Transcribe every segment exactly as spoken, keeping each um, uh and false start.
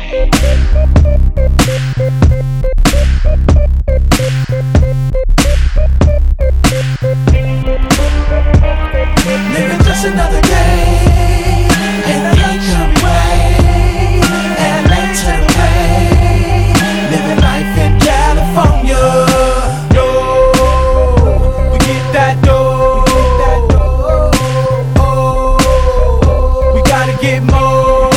Living just another day, and I can't complain. L A to the Bay, living life in California. Dough, we get that dough. Oh, we gotta get more.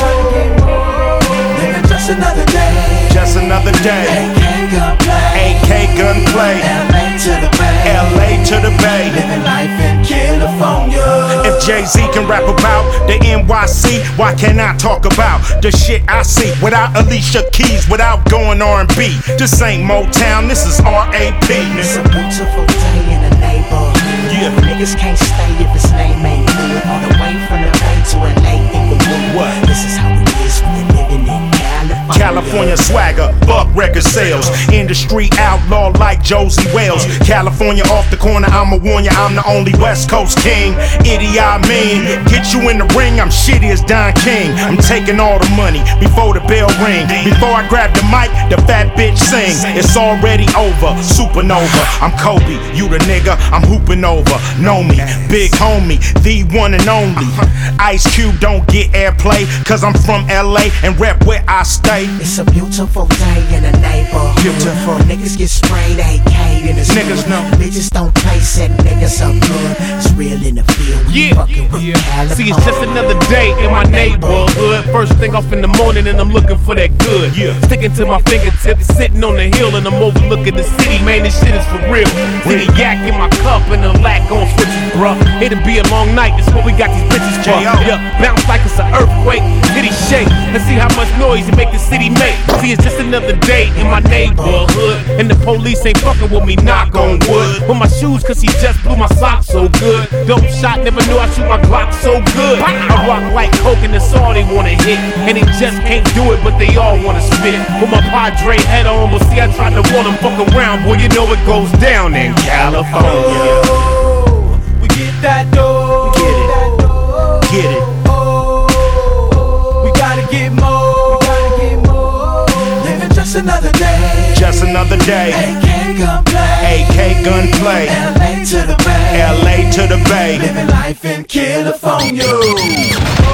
Living just another day, just another day. A K gunplay, A K gunplay. L A to the Bay, L A to the Bay. living life in California. If Jay-Z can rap about the N Y C, why can't I talk about the shit I see without Alicia Keys, without going R and B? This ain't Motown, this is R A P. It's a beautiful day in the neighborhood. Yeah. Niggas can't stay if his name ain't good. On the way from the Bay to L A Inglewood. What? This is how it is when you're living in California. California swagger, buck record sales, industry outlaw like Josie Wales. California off the corner, I'ma warn ya, I'm the only West Coast king. Idiot, I mean, get you in the ring, I'm shitty as Don King. I'm taking all the money before the bell ring. Before I grab the mic, the fat bitch sing. It's already over, supernova. I'm Kobe, you the nigga, I'm hooping over. Know me, big homie, the one and only. Ice Cube don't get airplay, cause I'm from L A and rep where I stay. It's a beautiful day in the neighborhood. Beautiful. Niggas get sprayed A K in the Niggas hood. know. Bitches don't play, set niggas up good. It's real in the field. We Yeah, fucking with California. see, it's just another day in my neighborhood. First thing off in the morning, and I'm looking for that good. Yeah. Sticking to my fingertips, sitting on the hill, and I'm overlooking the city. Man, this shit is for real. See the yak in my cup and the lack on switches, bruh. It'll be a long night, that's what we got these bitches for. J O. Yeah, bounce like it's an earthquake, city shake. Let's see how much noise it make the city make. See, it's just another day in my neighborhood, and the police ain't fucking with me, knock on wood. With my shoes, cause he just blew my socks so good. Dope shot, never knew I shoot my Glock so good. I rock like coke and that's all they wanna hit, and they just can't do it, but they all wanna spit. With my Padre head on, but see I tried to warn them, fuck around, boy, you know it goes down in California. Oh, we get that dough. Get it. Get it. Oh, we gotta get more. We gotta get more. Living just another day. Just another day. A K gunplay. A K gunplay. L A to the Bay. L A to the Bay. Living life in California.